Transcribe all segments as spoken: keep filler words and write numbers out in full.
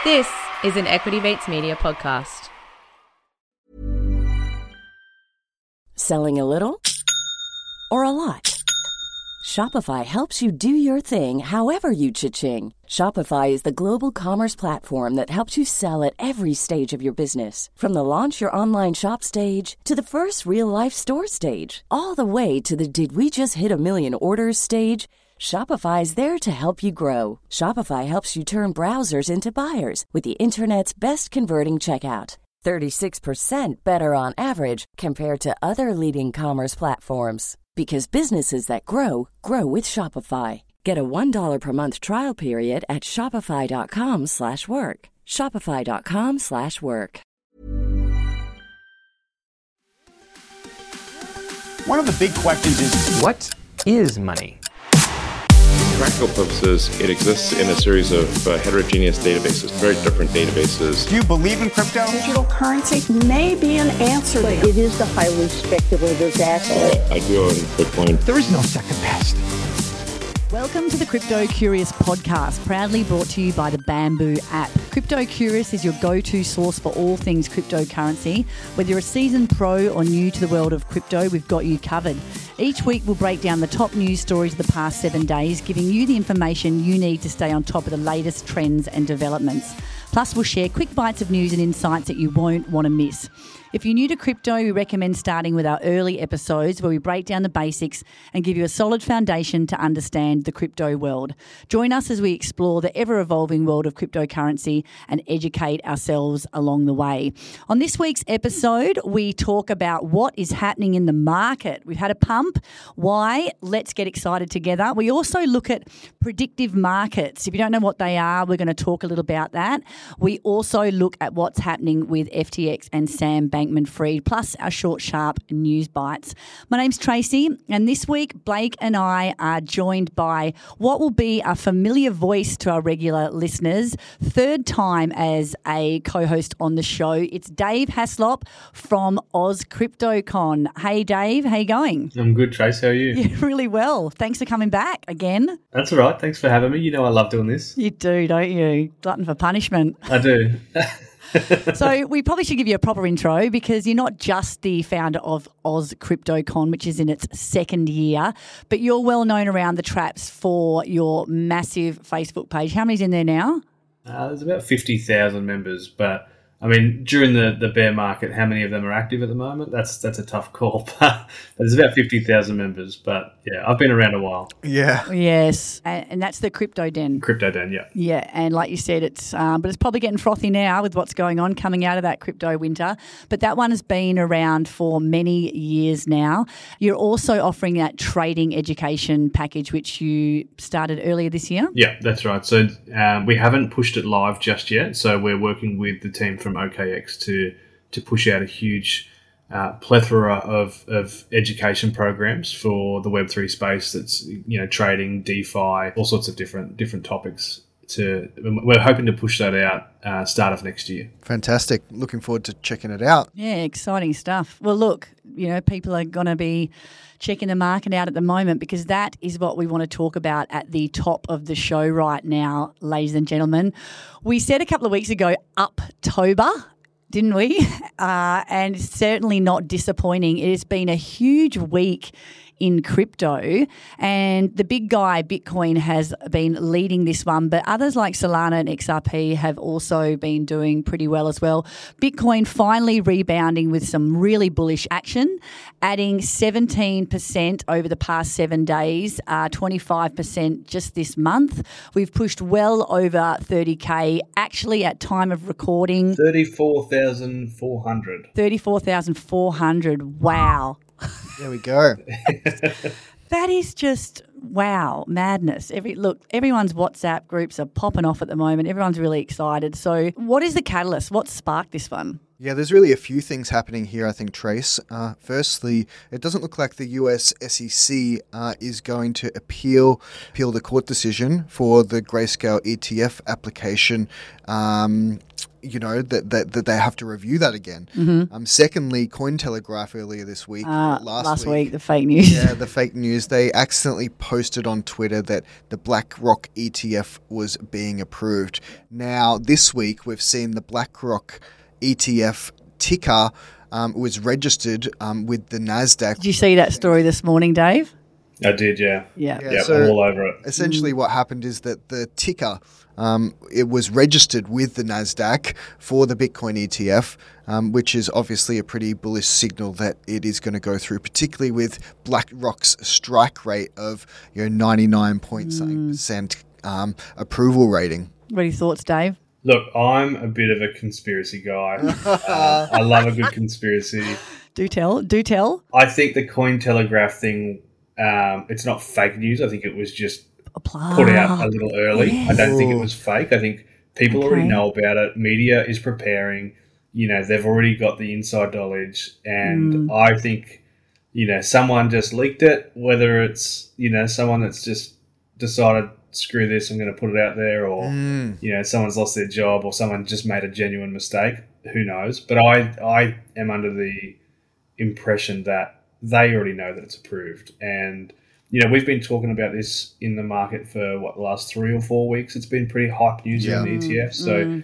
This is an Equity Mates Media podcast. Selling a little or a lot? Shopify helps you do your thing however you cha-ching. Shopify is the global commerce platform that helps you sell at every stage of your business. From the launch your online shop stage to the first real-life store stage, all the way to the did we just hit a million orders stage. Shopify is there to help you grow. Shopify helps you turn browsers into buyers with the internet's best converting checkout. thirty-six percent better on average compared to other leading commerce platforms. Because businesses that grow, grow with Shopify. Get a one dollar per month trial period at shopify.com slash work. Shopify.com slash work. One of the big questions is, what is money? For practical purposes, it exists in a series of uh, heterogeneous databases, very different databases. Do you believe in crypto? Digital currency may be an answer. But it is the highly speculative asset. Uh, I do own Bitcoin. There is no second best. Welcome to the Crypto Curious podcast, proudly brought to you by the Bamboo app. Crypto Curious is your go-to source for all things cryptocurrency. Whether you're a seasoned pro or new to the world of crypto, we've got you covered. Each week we'll break down the top news stories of the past seven days, giving you the information you need to stay on top of the latest trends and developments. Plus, we'll share quick bites of news and insights that you won't want to miss. If you're new to crypto, we recommend starting with our early episodes where we break down the basics and give you a solid foundation to understand the crypto world. Join us as we explore the ever-evolving world of cryptocurrency and educate ourselves along the way. On this week's episode, we talk about what is happening in the market. We've had a pump. Why? Let's get excited together. We also look at predictive markets. If you don't know what they are, we're going to talk a little about that. We also look at what's happening with F T X and Sam Bankman-Fried, plus our short, sharp news bites. My name's Tracy, and this week Blake and I are joined by what will be a familiar voice to our regular listeners. Third time as a co-host on the show. It's Dave Haslop from Oz CryptoCon. Hey, Dave, how you going? I'm good, Trace. How are you? Yeah, really well. Thanks for coming back again. That's all right. Thanks for having me. You know I love doing this. You do, don't you? Glutton for punishment. I do. So we probably should give you a proper intro because you're not just the founder of Oz CryptoCon, which is in its second year, but you're well known around the traps for your massive Facebook page. How many's in there now? Uh, there's about fifty thousand members, but I mean, during the, the bear market, how many of them are active at the moment? That's that's a tough call. But there's about fifty thousand members. But yeah, I've been around a while. Yeah. Yes. And, and that's the Crypto Den. Crypto Den, yeah. Yeah. And like you said, it's um, but it's probably getting frothy now with what's going on coming out of that crypto winter. But that one has been around for many years now. You're also offering that trading education package, which you started earlier this year. Yeah, that's right. So um, we haven't pushed it live just yet. So we're working with the team from O K X to to push out a huge uh, plethora of, of education programs for the Web three space. That's, you know, trading, DeFi, all sorts of different different topics. To we're hoping to push that out uh, start of next year. Fantastic. Looking forward to checking it out. Yeah, exciting stuff. Well, look, you know, people are going to be checking the market out at the moment because that is what we want to talk about at the top of the show right now, ladies and gentlemen. We said a couple of weeks ago, Uptober, didn't we? Uh, and it's certainly not disappointing. It has been a huge week in crypto, and the big guy Bitcoin has been leading this one, but others like Solana and X R P have also been doing pretty well as well. Bitcoin finally rebounding with some really bullish action, adding seventeen percent over the past seven days, uh, twenty-five percent just this month. We've pushed well over thirty K, actually at time of recording. thirty-four thousand four hundred. thirty-four thousand four hundred. Wow. There we go. That is just, wow, madness. Every look, everyone's WhatsApp groups are popping off at the moment. Everyone's really excited. So what is the catalyst? What sparked this one? Yeah, there's really a few things happening here, I think, Trace. Uh, firstly, it doesn't look like the U S S E C uh, is going to appeal appeal the court decision for the Grayscale E T F application. Um, you know, that, that, that they have to review that again. Mm-hmm. Um, secondly, Cointelegraph earlier this week, uh, last, last week, week, the fake news. Yeah, the fake news. They accidentally posted on Twitter that the BlackRock E T F was being approved. Now, this week, we've seen the BlackRock E T F ticker um, was registered um, with the NASDAQ. Did you see that story this morning, Dave? I did, yeah. Yeah. Yeah, yeah so I'm all over it. Essentially, what happened is that the ticker, um, it was registered with the NASDAQ for the Bitcoin E T F, um, which is obviously a pretty bullish signal that it is going to go through, particularly with BlackRock's strike rate of you know ninety-nine point something percent um, approval rating. What are your thoughts, Dave? Look, I'm a bit of a conspiracy guy. uh, I love a good conspiracy. Do tell. Do tell. I think the Cointelegraph thing, um, it's not fake news. I think it was just Apply. put out a little early. Yes. I don't think it was fake. I think people Okay. already know about it. Media is preparing. You know, they've already got the inside knowledge. And Mm. I think, you know, someone just leaked it, whether it's, you know, someone that's just decided, screw this, I'm going to put it out there, or, Mm. you know, someone's lost their job or someone just made a genuine mistake. Who knows? But I, I am under the impression that they already know that it's approved. And, you know, we've been talking about this in the market for, what, the last three or four weeks. It's been pretty hype news Yeah. in the E T F. So, Mm.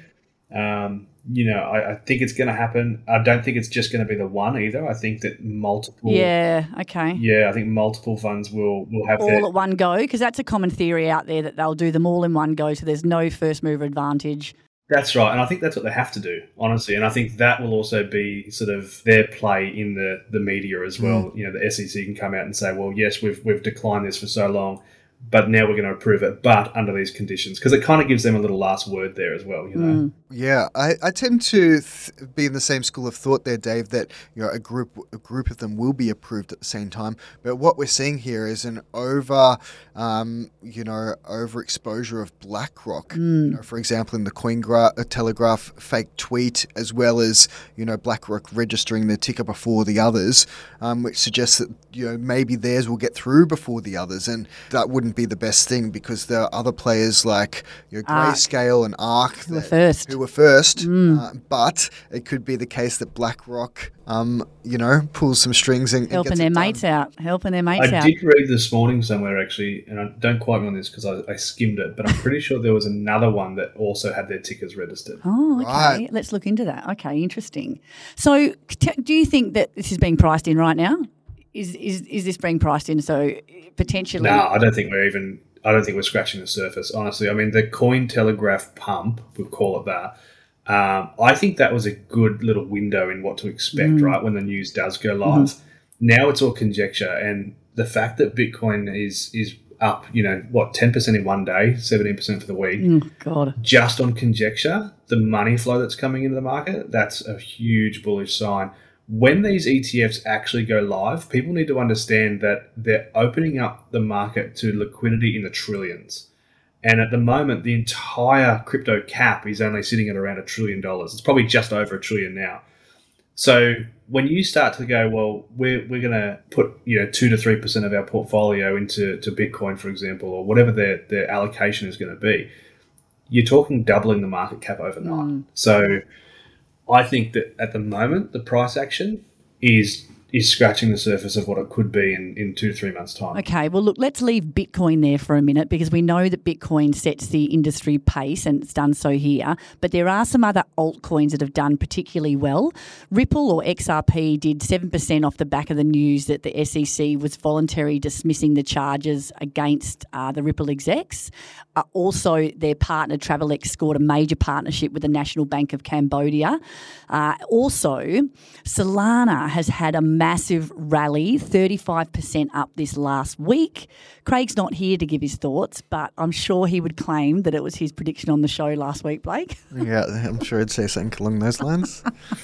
um, you know, I, I think it's going to happen. I don't think it's just going to be the one either. I think that multiple... Yeah, okay. Yeah, I think multiple funds will, will have All their... at one go, because that's a common theory out there that they'll do them all in one go, so there's no first mover advantage. That's right, and I think that's what they have to do, honestly. And I think that will also be sort of their play in the, the media as well. Mm. You know, the S E C can come out and say, well, yes, we've we've declined this for so long, but now we're going to approve it, but under these conditions, because it kind of gives them a little last word there as well, you know. Mm. Yeah, I, I tend to th- be in the same school of thought there, Dave, that you know a group a group of them will be approved at the same time. But what we're seeing here is an over, um, you know, overexposure of BlackRock. Mm. You know, for example, in the Cointelegraph fake tweet, as well as you know BlackRock registering their ticker before the others, um, which suggests that you know maybe theirs will get through before the others, and that wouldn't be the best thing because there are other players like you know, Arc. Grayscale and Arc Who were that- first. who were first, Mm. uh, but it could be the case that BlackRock, um, you know, pulls some strings and, and Helping gets their it done. mates out. Helping their mates I out. did read this morning somewhere, actually, and I don't quote me on this because I, I skimmed it, but I'm pretty sure there was another one that also had their tickers registered. Oh, okay. Right. Let's look into that. Okay, interesting. So, t- do you think that this is being priced in right now? Is is is this being priced in? So potentially, No, I don't think we're even. I don't think we're scratching the surface. Honestly, I mean the Cointelegraph pump, we'll call it that. Um, I think that was a good little window in what to expect, Mm. right? When the news does go live. Now it's all conjecture, and the fact that Bitcoin is is up, you know, what ten percent in one day, seventeen percent for the week, Mm, God, just on conjecture, the money flow that's coming into the market, that's a huge bullish sign. When these E T Fs actually go live, people need to understand that they're opening up the market to liquidity in the trillions. And at the moment, the entire crypto cap is only sitting at around a trillion dollars. It's probably just over a trillion now. So when you start to go, well, we're we're going to put you know two to three percent of our portfolio into to Bitcoin, for example, or whatever their their allocation is going to be, you're talking doubling the market cap overnight. Mm. So I think that at the moment, the price action is is scratching the surface of what it could be in, in two to three months' time. Okay, well, look, let's leave Bitcoin there for a minute because we know that Bitcoin sets the industry pace and it's done so here. But there are some other altcoins that have done particularly well. Ripple or X R P did seven percent off the back of the news that the S E C was voluntarily dismissing the charges against uh, the Ripple execs. Uh, also, their partner Travelex scored a major partnership with the National Bank of Cambodia. Uh, also, Solana has had a massive rally, thirty-five percent up this last week. Craig's not here to give his thoughts, but I'm sure he would claim that it was his prediction on the show last week, Blake. Yeah, I'm sure I'd say something along those lines.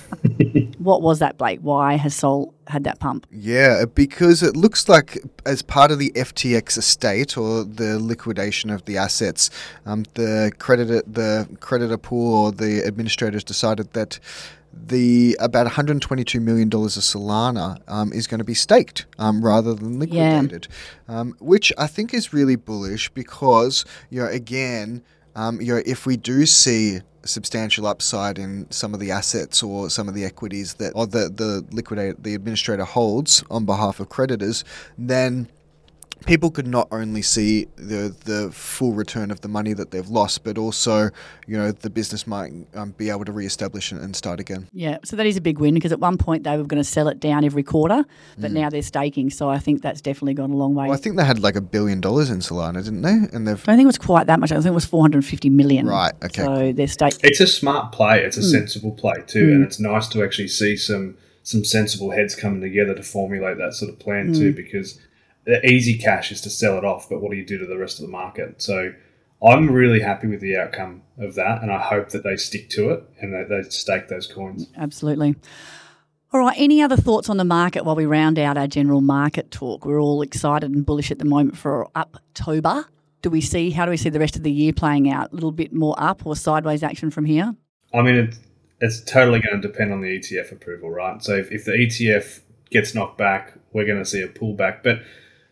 What was that, Blake? Why has Sol had that pump? Yeah, because it looks like as part of the F T X estate or the liquidation of the assets, um, the creditor, the creditor pool or the administrators decided that the about one hundred twenty-two million dollars of Solana um, is going to be staked um, rather than liquidated, yeah. um, which I think is really bullish because, you know, again, um, you know, if we do see substantial upside in some of the assets or some of the equities that or the the liquidator, the administrator holds on behalf of creditors, then people could not only see the the full return of the money that they've lost, but also, you know, the business might um, be able to reestablish and, and start again. Yeah, so that is a big win because at one point they were going to sell it down every quarter, but mm. now they're staking. So I think that's definitely gone a long way. Well, I think they had like a billion dollars in Solana, didn't they? And they've. I don't think it was quite that much. I think it was four hundred fifty million. Right. Okay. So they're staking. It's a smart play. It's a mm. sensible play too, mm. and it's nice to actually see some some sensible heads coming together to formulate that sort of plan mm. too, because the easy cash is to sell it off, but what do you do to the rest of the market? So I'm really happy with the outcome of that, and I hope that they stick to it and that they stake those coins. Absolutely. All right, any other thoughts on the market while we round out our general market talk? We're all excited and bullish at the moment for October. Do we see, how do we see the rest of the year playing out? A little bit more up or sideways action from here? I mean, it's, it's totally going to depend on the E T F approval, right? So if, if the E T F gets knocked back, we're going to see a pullback. But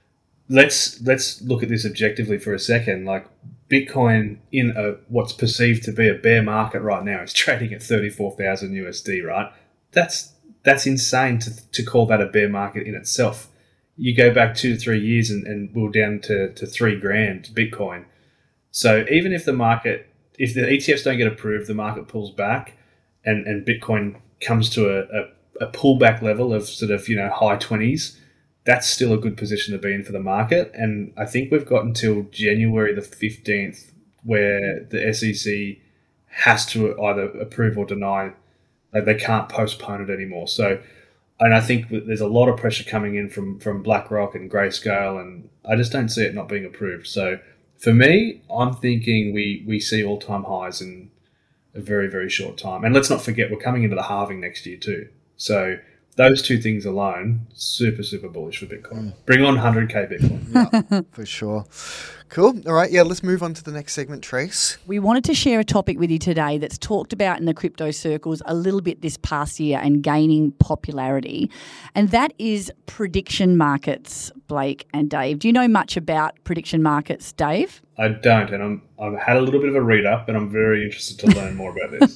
Let's let's look at this objectively for a second. Like Bitcoin in a what's perceived to be a bear market right now is trading at thirty-four thousand U S D, right? That's that's insane to to call that a bear market in itself. You go back two to three years and, and we're down to, to three grand Bitcoin. So even if the market, if the E T Fs don't get approved, the market pulls back and, and Bitcoin comes to a, a, a pullback level of sort of, you know, high twenties, that's still a good position to be in for the market. And I think we've got until January the fifteenth where the S E C has to either approve or deny. Like they can't postpone it anymore. So, and I think there's a lot of pressure coming in from, from BlackRock and Grayscale, and I just don't see it not being approved. So for me, I'm thinking we, we see all-time highs in a very, very short time. And let's not forget, we're coming into the halving next year too. So those two things alone, super, super bullish for Bitcoin. Mm. Bring on one hundred K Bitcoin. Yeah, for sure. Cool. All right. Yeah, let's move on to the next segment, Trace. We wanted to share a topic with you today that's talked about in the crypto circles a little bit this past year and gaining popularity, and that is prediction markets, Blake and Dave. Do you know much about prediction markets, Dave? I don't, and I'm, I've had a little bit of a read up, and I'm very interested to learn more about this.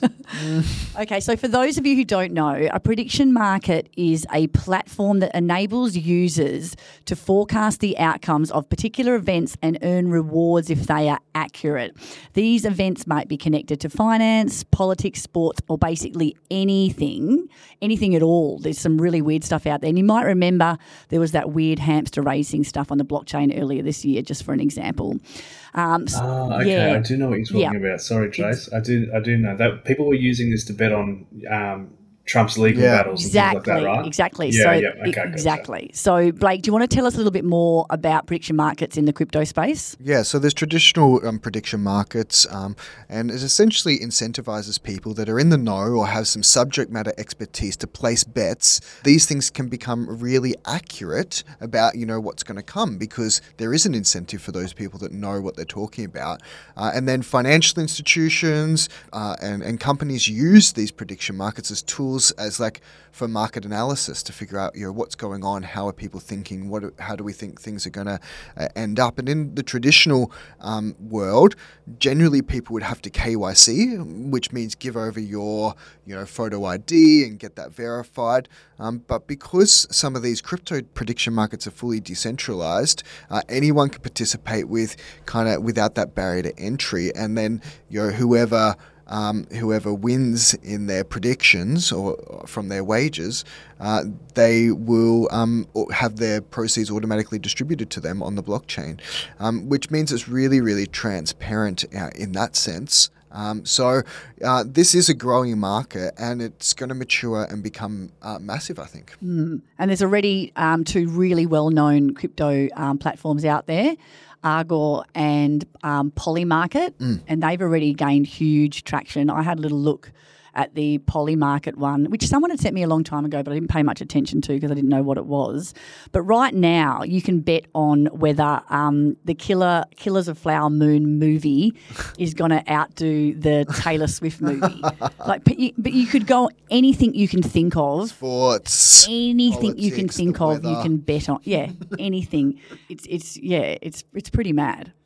Okay, so for those of you who don't know, a prediction market is a platform that enables users to forecast the outcomes of particular events and earn rewards if they are accurate. These events might be connected to finance, politics, sports, or basically anything, anything at all. There's some really weird stuff out there. And you might remember there was that weird hamster racing stuff on the blockchain earlier this year, just for an example. Um, oh, okay. Yeah. I do know what you're talking yeah. about. Sorry, Trace. I do I do know that people were using this to bet on um, Trump's legal yeah. battles and exactly, things like that, right? Exactly. Yeah, so yeah. Okay, exactly. So, Blake, do you want to tell us a little bit more about prediction markets in the crypto space? Yeah, so there's traditional um, prediction markets, um, and it essentially incentivizes people that are in the know or have some subject matter expertise to place bets. These things can become really accurate about, you know, what's going to come because there is an incentive for those people that know what they're talking about. Uh, and then financial institutions uh, and, and companies use these prediction markets as tools as like for market analysis to figure out, you know, what's going on, how are people thinking, what, how do we think things are going to uh, end up. And in the traditional um, world, generally people would have to K Y C, which means give over your, you know, photo I D and get that verified. Um, but because some of these crypto prediction markets are fully decentralized, uh, anyone can participate with kind of without that barrier to entry. And then, you know, whoever Um, whoever wins in their predictions or, or from their wagers, uh, they will um, have their proceeds automatically distributed to them on the blockchain, um, which means it's really, really transparent uh, in that sense. Um, so uh, this is a growing market and it's going to mature and become uh, massive, I think. Mm. And there's already um, two really well-known crypto um, platforms out there, Argor and um, Polymarket, mm. and they've already gained huge traction. I had a little look at the Polymarket one, which someone had sent me a long time ago, but I didn't pay much attention to because I didn't know what it was. But right now, you can bet on whether um, the Killer Killers of Flower Moon movie is going to outdo the Taylor Swift movie. Like, but you, but you could go anything you can think of. Sports, anything politics, you can think of, weather. You can bet on. Yeah, anything. It's it's yeah, it's it's pretty mad.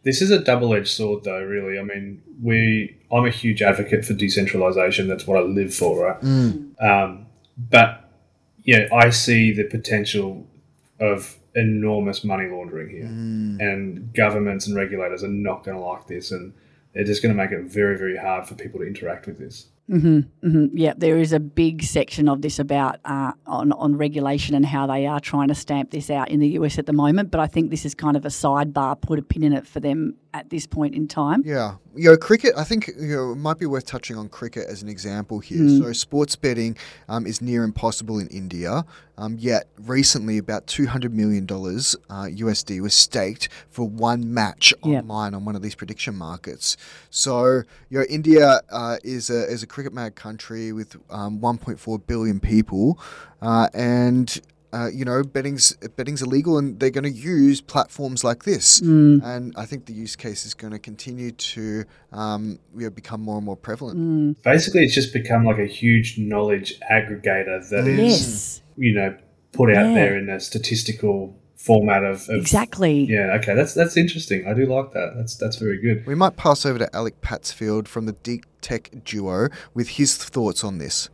This is a double-edged sword, though, really. I mean, we I'm a huge advocate for decentralization. That's what I live for, right? Mm. Um, but, yeah, I see the potential of enormous money laundering here. Mm. And governments and regulators are not going to like this, and they're just going to make it very, very hard for people to interact with this. Mm-hmm, mm-hmm. Yeah, there is a big section of this about uh, on, on regulation and how they are trying to stamp this out in the U S at the moment, but I think this is kind of a sidebar, put a pin in it for them at this point in time. Yeah. You know, cricket, I think you know, it might be worth touching on cricket as an example here. Mm. So sports betting um, is near impossible in India, um, yet recently about two hundred million dollars uh, U S D was staked for one match Yep. online on one of these prediction markets. So, you know, India uh, is a is a cricket mad country with um, one point four billion people uh, and... Uh, you know, betting's betting's illegal, and they're going to use platforms like this. Mm. And I think the use case is going to continue to um, you know, become more and more prevalent. Mm. Basically, it's just become like a huge knowledge aggregator that is, Yes. you know, put out Yeah. there in a statistical format of, of Exactly. Yeah, okay, that's that's interesting. I do like that. That's that's very good. We might pass over to Alec Patsfield from the Deep Tech Duo with his thoughts on this.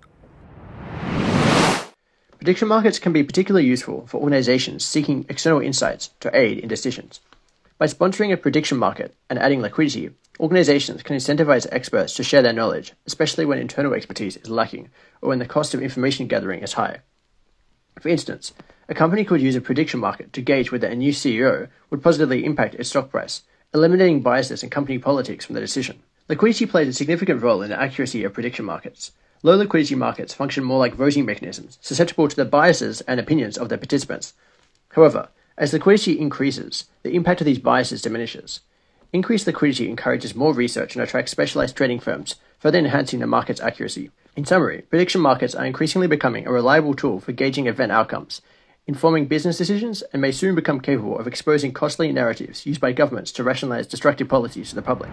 Prediction markets can be particularly useful for organizations seeking external insights to aid in decisions. By sponsoring a prediction market and adding liquidity, organizations can incentivize experts to share their knowledge, especially when internal expertise is lacking or when the cost of information gathering is high. For instance, a company could use a prediction market to gauge whether a new C E O would positively impact its stock price, eliminating biases in company politics from the decision. Liquidity plays a significant role in the accuracy of prediction markets. Low liquidity markets function more like voting mechanisms, susceptible to the biases and opinions of their participants. However, as liquidity increases, the impact of these biases diminishes. Increased liquidity encourages more research and attracts specialized trading firms, further enhancing the market's accuracy. In summary, prediction markets are increasingly becoming a reliable tool for gauging event outcomes, informing business decisions, and may soon become capable of exposing costly narratives used by governments to rationalize destructive policies to the public.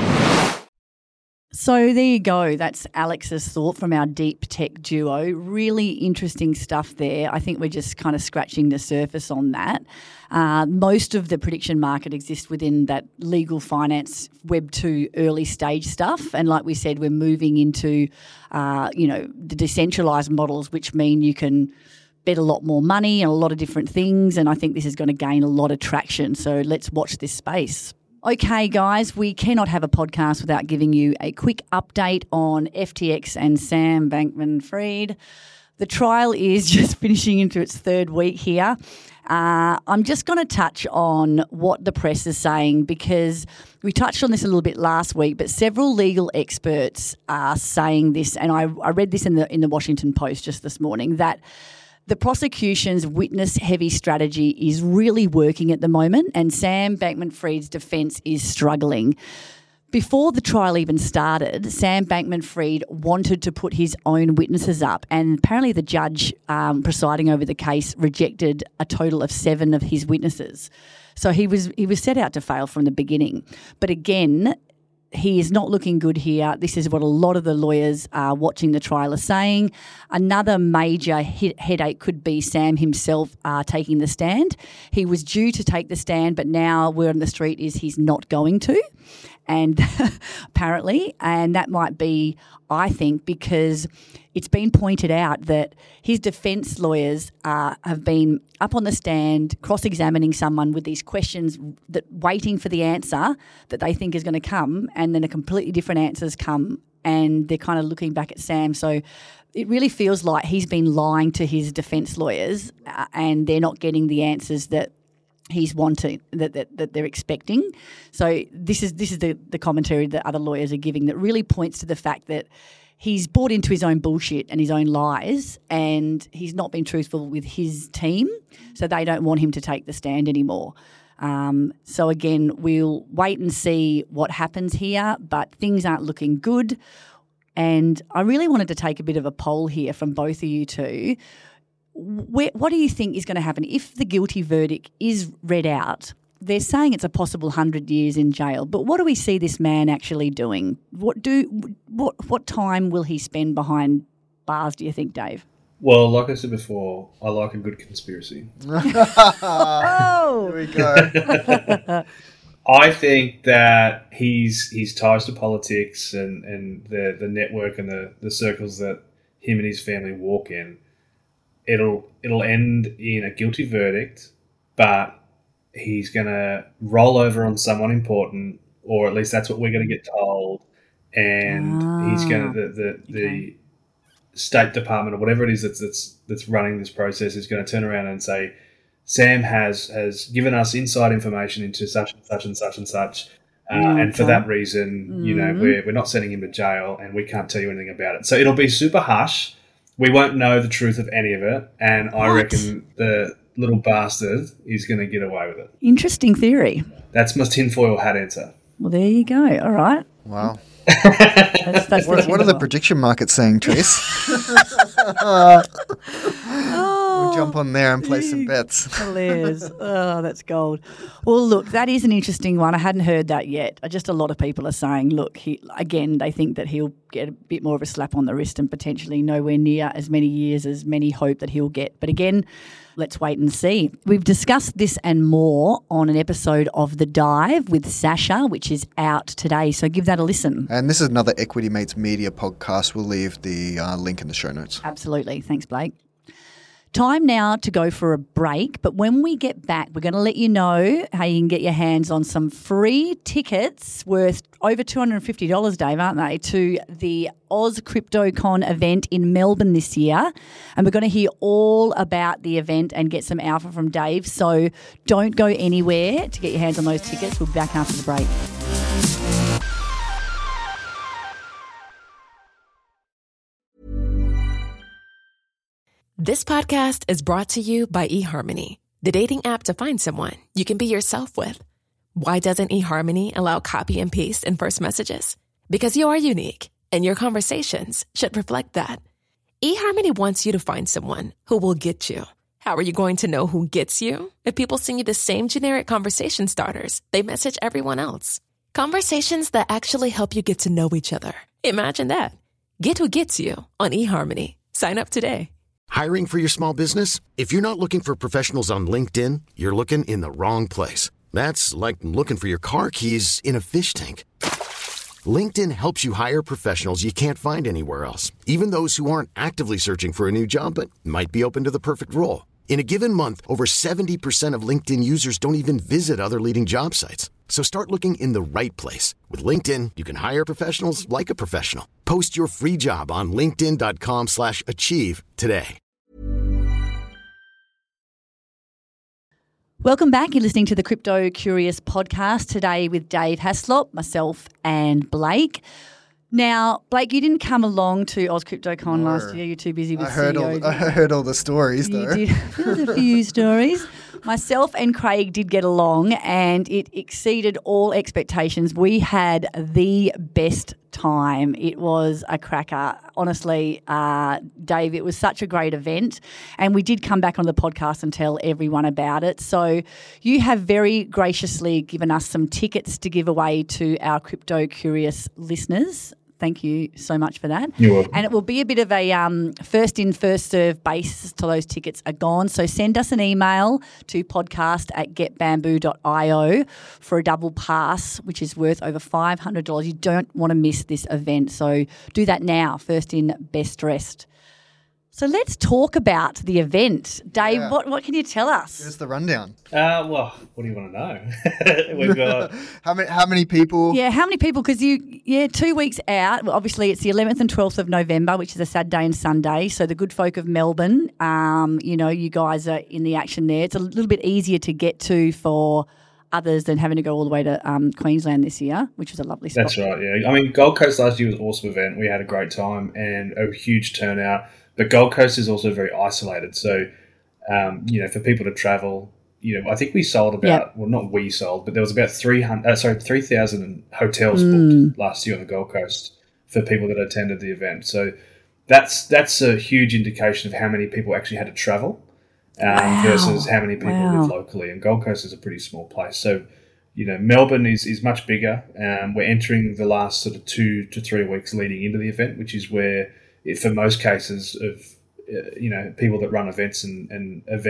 So there you go. That's Alex's thought from our Deep Tech Duo. Really interesting stuff there. I think we're just kind of scratching the surface on that. Uh, most of the prediction market exists within that legal finance Web two early stage stuff. And like we said, we're moving into, uh, you know, the decentralized models, which mean you can bet a lot more money and a lot of different things. And I think this is going to gain a lot of traction. So let's watch this space. Okay, guys, we cannot have a podcast without giving you a quick update on F T X and Sam Bankman-Fried. The trial is just finishing into its third week here. Uh, I'm just going to touch on what the press is saying because we touched on this a little bit last week, but several legal experts are saying this, and I, I read this in the in the Washington Post just this morning, that the prosecution's witness-heavy strategy is really working at the moment, and Sam Bankman-Fried's defence is struggling. Before the trial even started, Sam Bankman-Fried wanted to put his own witnesses up, and apparently the judge um, presiding over the case rejected a total of seven of his witnesses. So he was he was set out to fail from the beginning. But again, he is not looking good here. This is what a lot of the lawyers uh, watching the trial are saying. Another major he- headache could be Sam himself uh, taking the stand. He was due to take the stand, but now word on the street is he's not going to, and apparently, and that might be, I think, because it's been pointed out that his defence lawyers uh, have been up on the stand cross-examining someone with these questions, that waiting for the answer that they think is going to come, and then a completely different answers come, and they're kind of looking back at Sam. So it really feels like he's been lying to his defence lawyers uh, and they're not getting the answers that he's wanting, that, that that they're expecting. So this is this is the, the commentary that other lawyers are giving that really points to the fact that he's bought into his own bullshit and his own lies, and he's not been truthful with his team, so they don't want him to take the stand anymore. Um, so again, we'll wait and see what happens here, but things aren't looking good. And I really wanted to take a bit of a poll here from both of you two. Where, what do you think is going to happen if the guilty verdict is read out? They're saying it's a possible one hundred years in jail, but what do we see this man actually doing? What do what what time will he spend behind bars, do you think, Dave? Well, like I said before, I like a good conspiracy. Oh! Here we go. I think that he's his ties to politics and, and the, the network and the, the circles that him and his family walk in, it'll it'll end in a guilty verdict, but he's going to roll over on someone important, or at least that's what we're going to get told, and ah, he's going to the the, okay. the State Department or whatever it is that's that's that's running this process is going to turn around and say, Sam has has given us inside information into such and such and such and such, uh, okay. and for that reason, mm-hmm. you know, we're we're not sending him to jail, and we can't tell you anything about it. So it'll be super hush. We won't know the truth of any of it, and what? I reckon the little bastard is going to get away with it. Interesting theory. That's my tinfoil hat answer. Well, there you go. All right. Wow. that's, that's what, what are the prediction markets saying, Trace? oh, we'll jump on there and play some bets. Hilarious. Oh, that's gold. Well, look, that is an interesting one. I hadn't heard that yet. Just a lot of people are saying, look, he, again, they think that he'll get a bit more of a slap on the wrist and potentially nowhere near as many years as many hope that he'll get. But again, let's wait and see. We've discussed this and more on an episode of The Dive with Sasha, which is out today. So give that a listen. And this is another Equity Mates Media podcast. We'll leave the uh, link in the show notes. Absolutely. Thanks, Blake. Time now to go for a break, but when we get back, we're going to let you know how you can get your hands on some free tickets worth over two hundred fifty dollars, Dave, aren't they, to the Oz CryptoCon event in Melbourne this year. And we're going to hear all about the event and get some alpha from Dave. So don't go anywhere to get your hands on those tickets. We'll be back after the break. This podcast is brought to you by eHarmony, the dating app to find someone you can be yourself with. Why doesn't eHarmony allow copy and paste in first messages? Because you are unique, and your conversations should reflect that. eHarmony wants you to find someone who will get you. How are you going to know who gets you? If people send you the same generic conversation starters they message everyone else. Conversations that actually help you get to know each other. Imagine that. Get who gets you on eHarmony. Sign up today. Hiring for your small business? If you're not looking for professionals on LinkedIn, you're looking in the wrong place. That's like looking for your car keys in a fish tank. LinkedIn helps you hire professionals you can't find anywhere else, even those who aren't actively searching for a new job but might be open to the perfect role. In a given month, over seventy percent of LinkedIn users don't even visit other leading job sites. So start looking in the right place. With LinkedIn, you can hire professionals like a professional. Post your free job on linkedin.com slash achieve today. Welcome back. You're listening to the Crypto Curious podcast today with Dave Haslop, myself and Blake. Now, Blake, you didn't come along to Oz CryptoCon no. last year. You're too busy with I heard C E O. all, I heard all the stories, you though. You did heard a few stories. Myself and Craig did get along, and it exceeded all expectations. We had the best time. It was a cracker. Honestly, uh, Dave, it was such a great event, and we did come back on the podcast and tell everyone about it. So you have very graciously given us some tickets to give away to our Crypto Curious listeners. Thank you so much for that. You're welcome. And it will be a bit of a um, first in, first serve basis till those tickets are gone. So send us an email to podcast at get bamboo dot io for a double pass, which is worth over five hundred dollars. You don't want to miss this event. So do that now, first in, best dressed. So let's talk about the event. Dave, yeah. what, what can you tell us? Give us the rundown. Uh, well, what do you want to know? We've got how many how many people? Yeah, how many people? Because you, yeah, two weeks out. Well, obviously, it's the eleventh and twelfth of November, which is a Saturday and Sunday. So the good folk of Melbourne, um, you know, you guys are in the action there. It's a little bit easier to get to for others than having to go all the way to um, Queensland this year, which was a lovely spot. That's right, yeah. I mean, Gold Coast last year was an awesome event. We had a great time and a huge turnout. But Gold Coast is also very isolated. So, um, you know, for people to travel, you know, I think we sold about, yep. well, not we sold, but there was about three hundred, uh, sorry, three thousand hotels mm. booked last year on the Gold Coast for people that attended the event. So that's that's a huge indication of how many people actually had to travel um, wow. versus how many people wow. live locally. And Gold Coast is a pretty small place. So, you know, Melbourne is, is much bigger. Um, we're entering the last sort of two to three weeks leading into the event, which is where, it, for most cases of, uh, you know, people that run events and, and event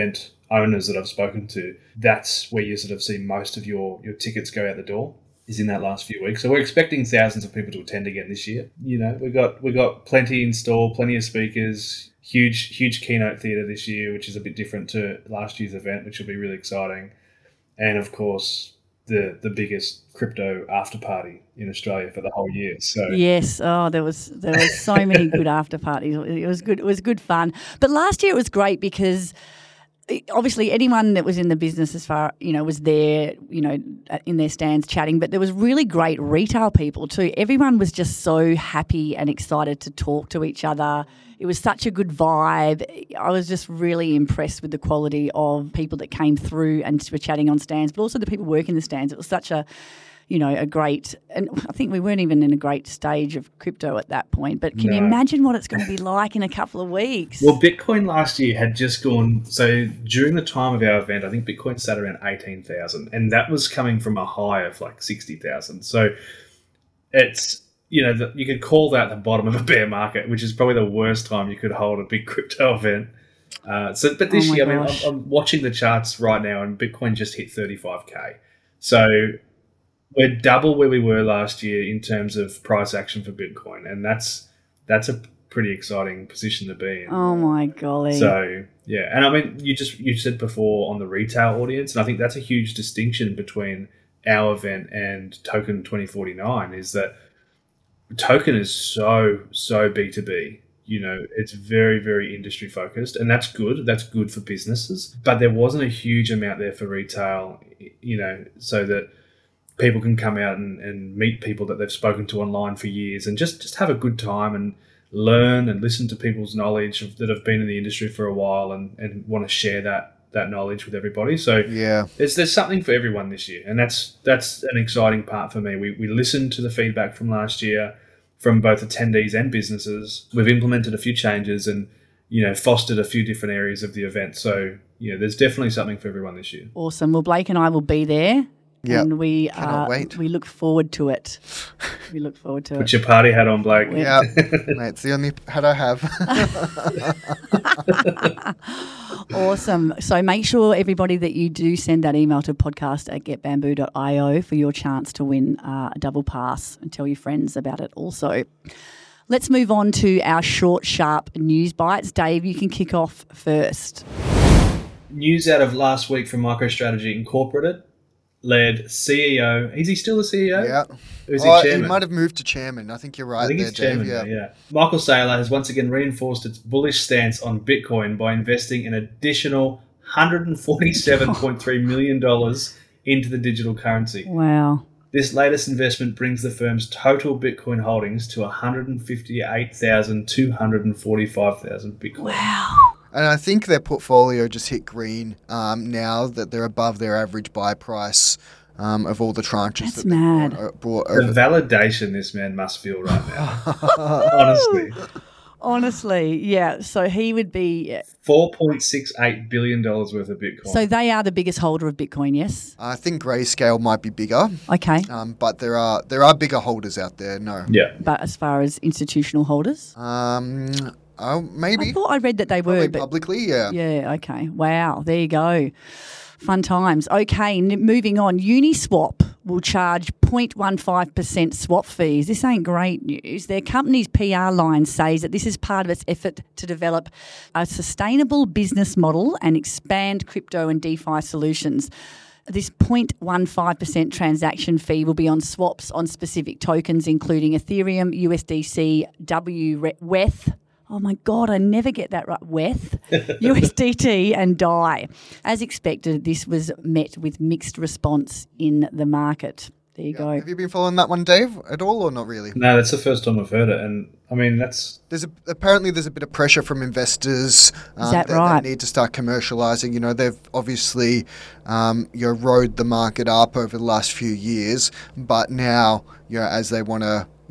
owners that I've spoken to, that's where you sort of see most of your, your tickets go out the door, is in that last few weeks. So we're expecting thousands of people to attend again this year. You know, we got we got plenty in store, plenty of speakers, huge huge keynote theatre this year, which is a bit different to last year's event, which will be really exciting. And of course, the the biggest crypto after party in Australia for the whole year. So yes, oh, there was there was so many good after parties. It was good. It was good fun. But last year it was great because obviously anyone that was in the business as far, you know, was there, you know, in their stands chatting, but there was really great retail people too. Everyone was just so happy and excited to talk to each other. It was such a good vibe. I was just really impressed with the quality of people that came through and were chatting on stands, but also the people working the stands. It was such a, you know, a great, and I think we weren't even in a great stage of crypto at that point, but can No. you imagine what it's going to be like in a couple of weeks? Well, Bitcoin last year had just gone, so during the time of our event, I think Bitcoin sat around eighteen thousand, and that was coming from a high of like sixty thousand. So it's, you know, the, you could call that the bottom of a bear market, which is probably the worst time you could hold a big crypto event. Uh, so, but this Oh my year, I mean, gosh. I'm, I'm watching the charts right now, and Bitcoin just hit thirty-five K. So we're double where we were last year in terms of price action for Bitcoin, and that's that's a pretty exciting position to be in. Oh my golly. So yeah, and I mean, you just you said before on the retail audience, and I think that's a huge distinction between our event and Token twenty forty-nine is that Token is so so B two B. You know, it's very very industry focused, and that's good. That's good for businesses, but there wasn't a huge amount there for retail. You know, so that people can come out and, and meet people that they've spoken to online for years and just, just have a good time and learn and listen to people's knowledge of, that have been in the industry for a while and, and want to share that that knowledge with everybody. So yeah, there's there's something for everyone this year, and that's that's an exciting part for me. We we listened to the feedback from last year from both attendees and businesses. We've implemented a few changes and, you know, fostered a few different areas of the event. So yeah, there's definitely something for everyone this year. Awesome. Well, Blake and I will be there. Yep. And we Cannot uh, wait. we look forward to it. We look forward to Put it. your party hat on, Blake. Yeah, mate, it's the only hat I have. Awesome. So make sure, everybody, that you do send that email to podcast at get bamboo dot io for your chance to win uh, a double pass, and tell your friends about it also. Let's move on to our short, sharp news bites. Dave, you can kick off first. News out of last week from MicroStrategy Incorporated. Led C E O. Is he still the C E O? Yeah. Or is he Oh, chairman? he might have moved to chairman. I think you're right I think there, he's chairman. Dave. Yeah. yeah. Michael Saylor has once again reinforced its bullish stance on Bitcoin by investing an additional one hundred forty-seven point three million dollars into the digital currency. Wow. This latest investment brings the firm's total Bitcoin holdings to one hundred fifty-eight thousand two hundred forty-five thousand Bitcoin. Wow. And I think their portfolio just hit green um, now that they're above their average buy price um, of all the tranches That's that they've mad. brought, brought The over. validation this man must feel right now. Honestly. Honestly, yeah. So he would be. four point six eight billion dollars worth of Bitcoin. So they are the biggest holder of Bitcoin, yes? I think Grayscale might be bigger, Okay. um, but there are there are bigger holders out there. No. yeah. But as far as institutional holders? Um, oh, maybe. I thought I read that they were. Probably But publicly, yeah. yeah, okay. Wow, there you go. Fun times. Okay, n- moving on. Uniswap will charge zero point one five percent swap fees. This ain't great news. Their company's P R line says that this is part of its effort to develop a sustainable business model and expand crypto and DeFi solutions. This zero point one five percent transaction fee will be on swaps on specific tokens, including Ethereum, U S D C, W E T H. Oh my God, I never get that right. W E T H, U S D T and D A I. As expected, this was met with mixed response in the market. There you Yeah. go. Have you been following that one, Dave, at all, or not really? No, that's the first time I've heard it. And I mean, that's. There's a, apparently there's a bit of pressure from investors um, Is that right? they need to start commercializing. You know, they've obviously um, you know, rode the market up over the last few years, but now, you know, as they want to,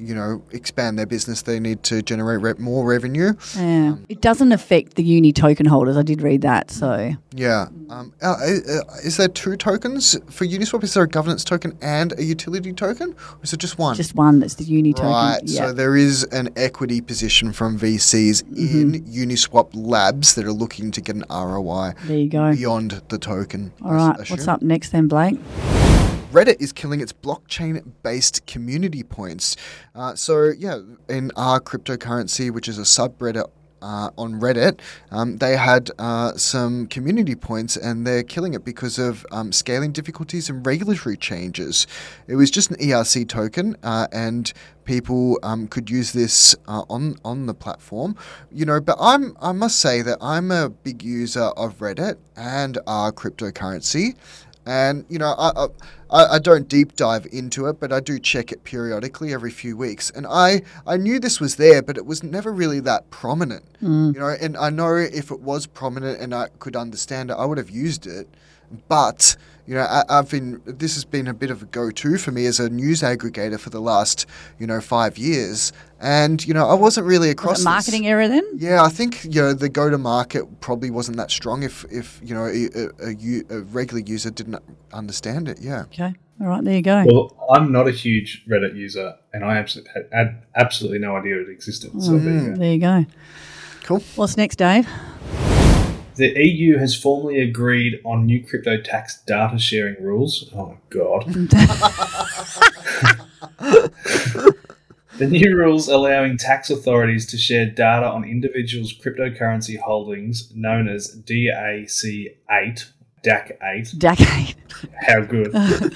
you know, expand their business, they need to generate re- more revenue. Yeah. Um, it doesn't affect the uni token holders. I did read that. So yeah. Um, uh, uh, is there two tokens for Uniswap? Is there a governance token and a utility token? Or is it just one? Just one. That's the uni token. Right. Yeah. So there is an equity position from V Cs mm-hmm. in Uniswap Labs that are looking to get an R O I there you go. beyond the token. All right. What's up next then, Blake? Reddit is killing its blockchain-based community points. Uh, so, yeah, in our cryptocurrency, which is a subreddit uh, on Reddit, um, they had uh, some community points and they're killing it because of um, scaling difficulties and regulatory changes. It was just an E R C token uh, and people um, could use this uh, on on the platform, you know. But I'm I must say that I'm a big user of Reddit and our cryptocurrency. And, you know, I, I I don't deep dive into it, but I do check it periodically every few weeks. And I, I knew this was there, but it was never really that prominent, mm. you know. And I know if it was prominent and I could understand it, I would have used it. But, you know, I, I've been, this has been a bit of a go-to for me as a news aggregator for the last, you know, five years. And, you know, I wasn't really across was it a marketing error then? Yeah, I think, you know, the go-to-market probably wasn't that strong if, if you know, a, a, a regular user didn't understand it, yeah. Okay, all right, there you go. Well, I'm not a huge Reddit user, and I absolutely had absolutely no idea it existed. So mm, there you go. There you go. Cool. What's next, Dave? The E U has formally agreed on new crypto tax data sharing rules. Oh, God. The new rules allowing tax authorities to share data on individuals' cryptocurrency holdings, known as D A C eight, D A C eight. D A C eight. How good.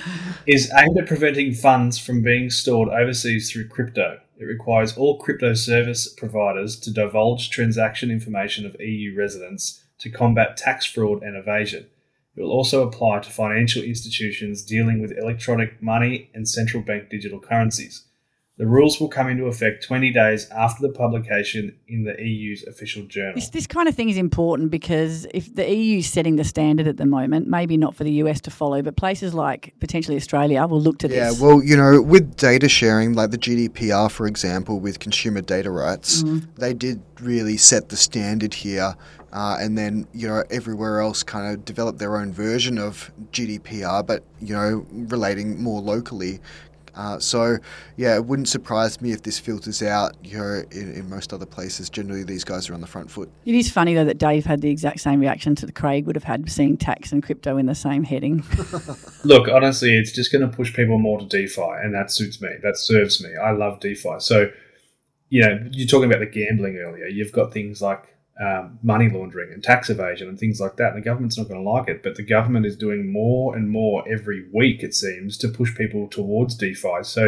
Is aimed at preventing funds from being stored overseas through crypto. It requires all crypto service providers to divulge transaction information of E U residents to combat tax fraud and evasion. It will also apply to financial institutions dealing with electronic money and central bank digital currencies. The rules will come into effect twenty days after the publication in the E U's official journal. This, this kind of thing is important because if the E U is setting the standard at the moment, maybe not for the U S to follow, but places like potentially Australia will look to yeah, this. Yeah, well, you know, with data sharing, like the G D P R, for example, with consumer data rights, mm-hmm. they did really set the standard here. Uh, and then, you know, everywhere else kind of developed their own version of G D P R, but, you know, relating more locally. Uh, so, yeah, it wouldn't surprise me if this filters out, you know, in, in most other places. Generally, these guys are on the front foot. It is funny, though, that Dave had the exact same reaction to the Craig would have had seeing tax and crypto in the same heading. Look, honestly, it's just going to push people more to DeFi, and that suits me. That serves me. I love DeFi. So, you know, you're talking about the gambling earlier. You've got things like Um, money laundering and tax evasion and things like that. And the government's not going to like it, but the government is doing more and more every week, it seems, to push people towards DeFi. So,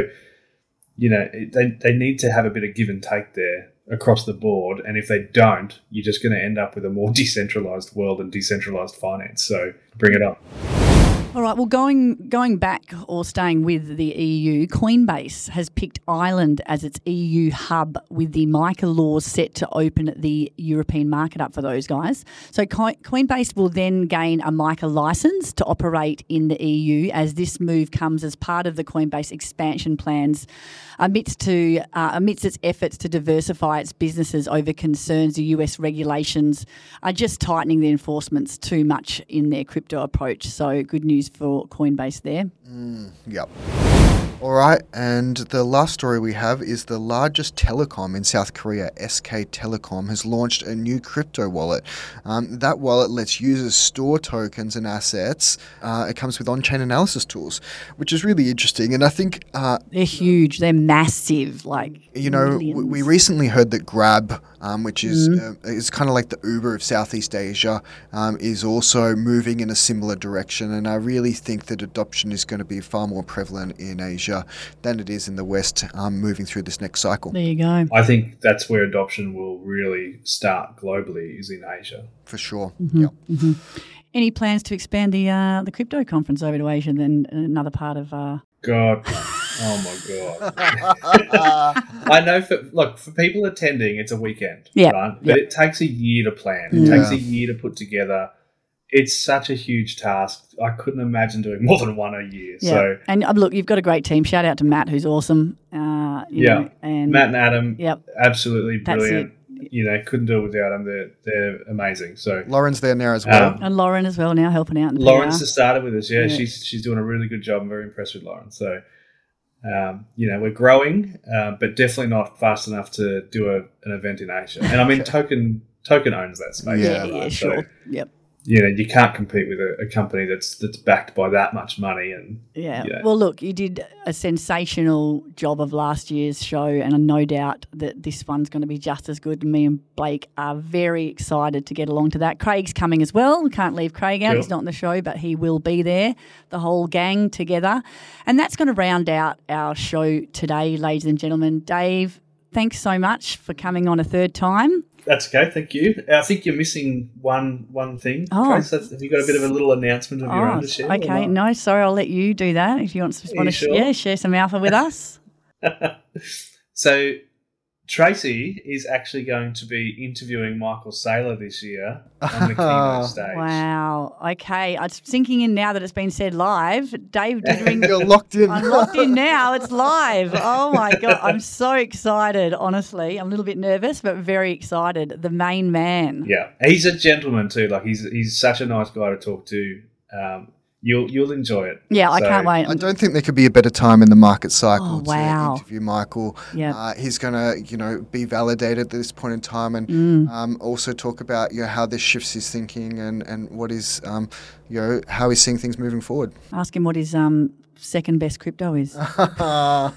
you know, they, they need to have a bit of give and take there across the board. And if they don't, you're just going to end up with a more decentralized world and decentralized finance. So bring it on. All right, well, going going back or staying with the E U, Coinbase has picked Ireland as its E U hub with the MiCA laws set to open the European market up for those guys. So Coinbase will then gain a MiCA license to operate in the E U as this move comes as part of the Coinbase expansion plans amidst, to, uh, amidst its efforts to diversify its businesses over concerns the U S regulations are just tightening the enforcements too much in their crypto approach. So good news for Coinbase there. Mm, yep. All right, and the last story we have is the largest telecom in South Korea, S K Telecom, has launched a new crypto wallet. Um, that wallet lets users store tokens and assets. Uh, it comes with on-chain analysis tools, which is really interesting. And I think uh, they're huge. They're massive. Like you know, millions. we recently heard that Grab, um, which is mm. uh, is kind of like the Uber of Southeast Asia, um, is also moving in a similar direction. And I really think that adoption is going to be far more prevalent in Asia than it is in the West, um, moving through this next cycle. There you go. I think that's where adoption will really start globally, is in Asia. For sure. Mm-hmm. Yep. Mm-hmm. Any plans to expand the uh, the crypto conference over to Asia then another part of... Uh... God. Oh, my God. I know, for look, for people attending, it's a weekend, yep. right? But yep. it takes a year to plan. It yeah. takes a year to put together. it's such a huge task. I couldn't imagine doing more than one a year. Yeah. So and uh, look, you've got a great team. Shout out to Matt, who's awesome. Uh, you yeah, know, and Matt and Adam, yep. absolutely That's brilliant. it. You know, couldn't do it without them. They're they're amazing. So Lauren's there now as well, um, and Lauren as well now helping out. In Lauren's P R. just started with us. Yeah, Yeah. she's she's doing a really good job. I'm very impressed with Lauren. So. Um, you know, we're growing, uh, but definitely not fast enough to do a, an event in Asia. And I mean, Token Token owns that space. Yeah, right? yeah, So, sure. Yep. you know, you can't compete with a, a company that's that's backed by that much money. And Yeah. you know. Well, look, you did a sensational job of last year's show, and no doubt that this one's going to be just as good. Me and Blake are very excited to get along to that. Craig's coming as well. We can't leave Craig out. Sure. He's not in the show, but he will be there, the whole gang together. And that's going to round out our show today, ladies and gentlemen. Dave, thanks so much for coming on a third time. That's okay, thank you. I think you're missing one one thing. Oh. Trace. Have you got a bit of a little announcement of your Oh, own to share? or okay. not? No, sorry, I'll let you do that if you want to, Are want you to sure? yeah, share some alpha with us. So Tracy is actually going to be interviewing Michael Saylor this year on the keynote stage. Wow. Okay. I'm sinking in now that it's been said live. Dave did ring. You're locked in. I'm locked in now. It's live. Oh, my God. I'm so excited, honestly. I'm a little bit nervous, but very excited. The main man. Yeah, he's a gentleman too. Like he's he's such a nice guy to talk to. Um, you'll you'll enjoy it. Yeah, I So- can't wait. I don't think there could be a better time in the market cycle Oh, wow. to interview Michael. Yep. Uh, he's going to, you know, be validated at this point in time, and Mm. um, also talk about, you know, how this shifts his thinking and and what is, um, you know, how he's seeing things moving forward. Ask him what his um second best crypto is. I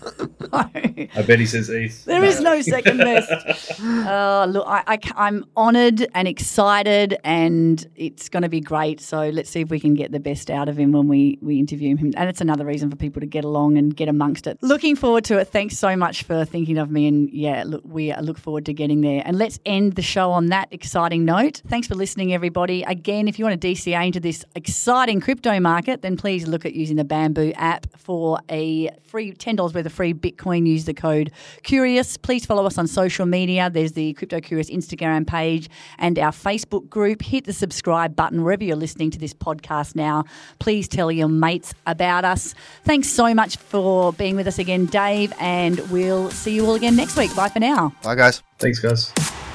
bet he says E T H. There is no second best. Uh, look, I, I, I'm honoured and excited, and it's going to be great. So let's see if we can get the best out of him when we, we interview him. And it's another reason for people to get along and get amongst it. Looking forward to it. Thanks so much for thinking of me. And yeah, look, we look forward to getting there. And let's end the show on that exciting note. Thanks for listening, everybody. Again, if you want to D C A into this exciting crypto market, then please look at using the Bamboo app for a free ten dollars worth of free Bitcoin. Use the code Curious. Please follow us on social media. There's the Crypto Curious Instagram page and our Facebook group. Hit the subscribe button wherever you're listening to this podcast now. Please tell your mates about us. Thanks so much for being with us again, Dave, and we'll see you all again next week. Bye for now. Bye, guys. Thanks, guys.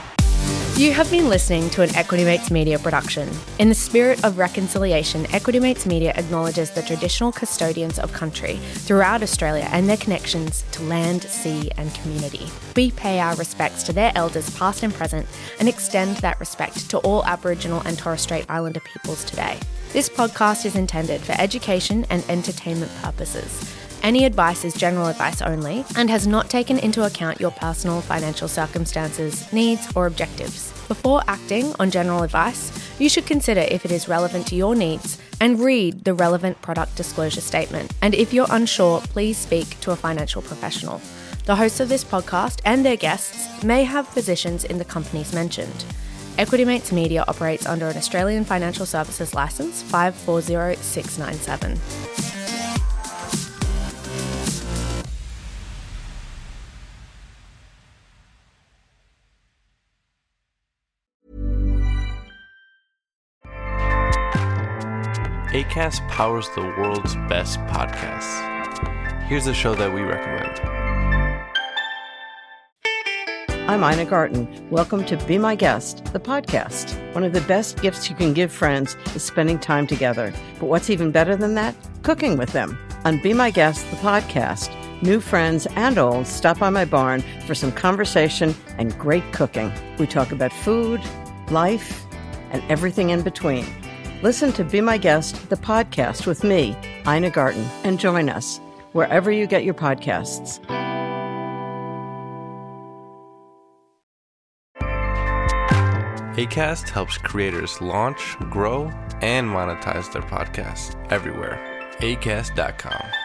You have been listening to an Equity Mates Media production. In the spirit of reconciliation, Equity Mates Media acknowledges the traditional custodians of country throughout Australia and their connections to land, sea and community. We pay our respects to their elders past and present and extend that respect to all Aboriginal and Torres Strait Islander peoples today. This podcast is intended for education and entertainment purposes. Any advice is general advice only and has not taken into account your personal financial circumstances, needs, or objectives. Before acting on general advice, you should consider if it is relevant to your needs and read the relevant product disclosure statement. And if you're unsure, please speak to a financial professional. The hosts of this podcast and their guests may have positions in the companies mentioned. Equity Mates Media operates under an Australian Financial Services Licence five four zero six nine seven. Acast powers the world's best podcasts. Here's a show that we recommend. I'm Ina Garten. Welcome to Be My Guest, the podcast. One of the best gifts you can give friends is spending time together. But what's even better than that? Cooking with them. On Be My Guest, the podcast, new friends and old stop by my barn for some conversation and great cooking. We talk about food, life, and everything in between. Listen to Be My Guest, the podcast with me, Ina Garten, and join us wherever you get your podcasts. Acast helps creators launch, grow, and monetize their podcasts everywhere. acast dot com.